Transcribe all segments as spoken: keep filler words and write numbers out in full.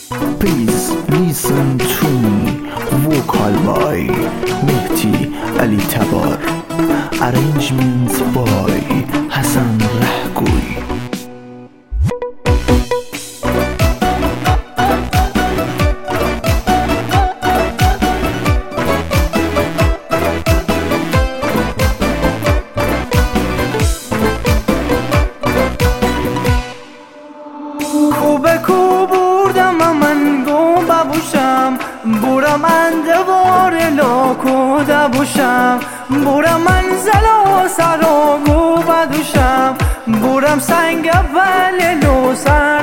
Please listen to me. Vocal by Mehdi Ali Tabar. Arrangements by Hassan Rahgoui. برم اندوار لاکو دبوشم، برم منزل و سر و گو بدوشم، برم سنگ وللو سر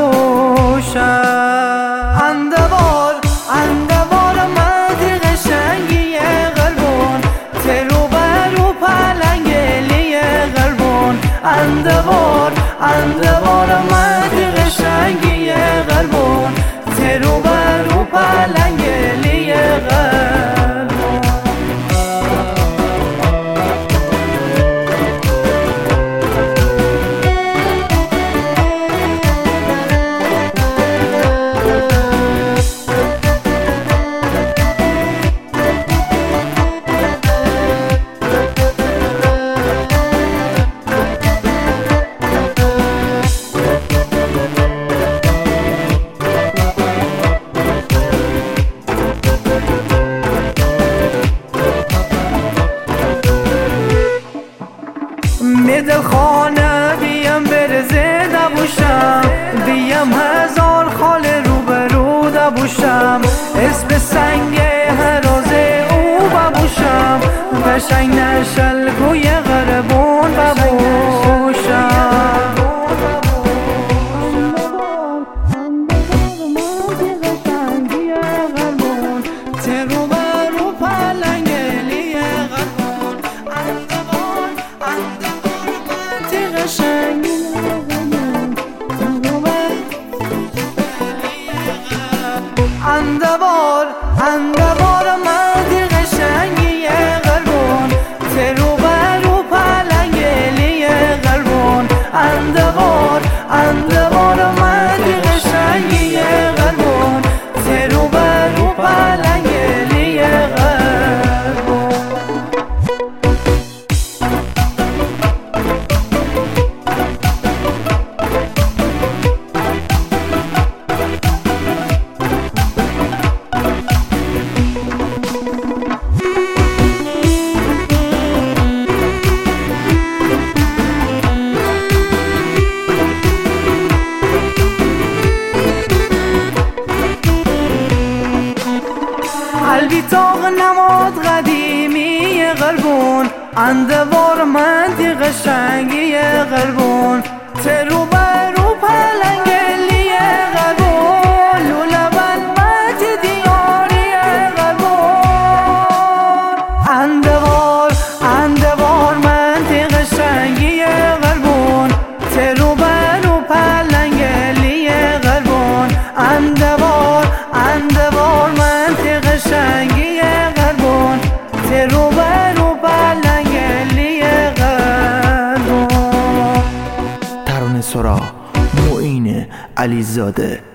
دبوشم. اندوار اندوار مدی قشنگی قلبون، ترو برو پلنگلی قلبون. اندوار اندوار مدی قشنگی قلبون، ترو برو پلنگلی قلبون. دل خانه بیم برزه دبوشم، بیم هزار خال روبرو دبوشم، اسم سنگ هرازه او ببوشم، قشنگ نشل گوی غربون ببوشم. ترو برو پلنگلی غربون. اندوار اندوار اندوار مدی قشنگی قلبون، ترو برو پلنگلی قلبون. اندوار اندوار مدی قشنگی قلبون، ترو برو پلنگلی قلبون. قلبی تاق نماد قدیمی قلبون، اندوار مندی قشنگی قلبون، ترو برو پلنگلی قلبون، لوله بلمت دیاری قلبون. اندوار اندوار مندی قشنگی قلبون، ترو برو پلنگلی قلبون. اندوار اندوار مندی قشنگی قلبون، ترو برو پلنگلی قلبون. ترانه سرا معین علیزاده.